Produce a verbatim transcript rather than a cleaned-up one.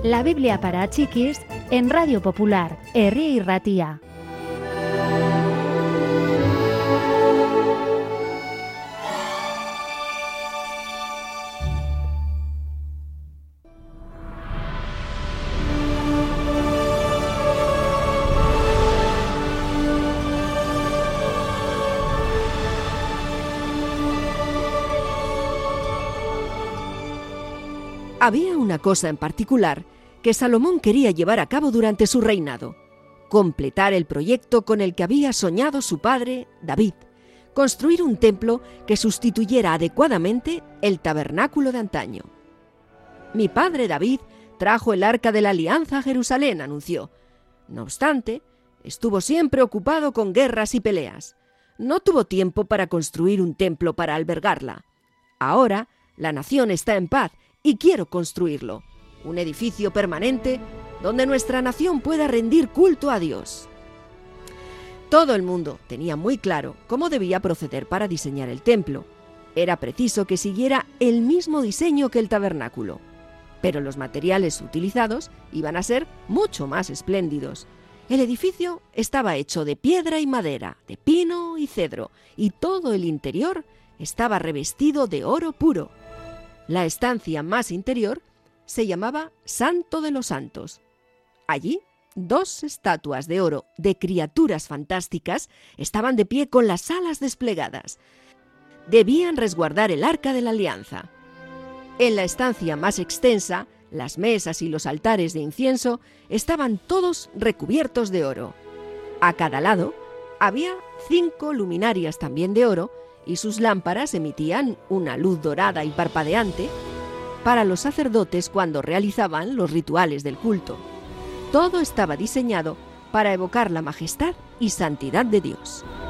La Biblia para chiquis en Radio Popular, Herri y Ratia. Había una cosa en particular que Salomón quería llevar a cabo durante su reinado: completar el proyecto con el que había soñado su padre, David, construir un templo que sustituyera adecuadamente el tabernáculo de antaño. Mi padre David trajo el arca de la alianza a Jerusalén, anunció. No obstante, estuvo siempre ocupado con guerras y peleas. No tuvo tiempo para construir un templo para albergarla. Ahora, la nación está en paz y quiero construirlo. Un edificio permanente donde nuestra nación pueda rendir culto a Dios. Todo el mundo tenía muy claro cómo debía proceder para diseñar el templo. Era preciso que siguiera el mismo diseño que el tabernáculo, pero los materiales utilizados iban a ser mucho más espléndidos. El edificio estaba hecho de piedra y madera, de pino y cedro, y todo el interior estaba revestido de oro puro. La estancia más interior se llamaba Santo de los Santos. Allí, dos estatuas de oro de criaturas fantásticas estaban de pie con las alas desplegadas. Debían resguardar el arca de la alianza. En la estancia más extensa, las mesas y los altares de incienso estaban todos recubiertos de oro. A cada lado había cinco luminarias también de oro, y sus lámparas emitían una luz dorada y parpadeante para los sacerdotes cuando realizaban los rituales del culto. Todo estaba diseñado para evocar la majestad y santidad de Dios.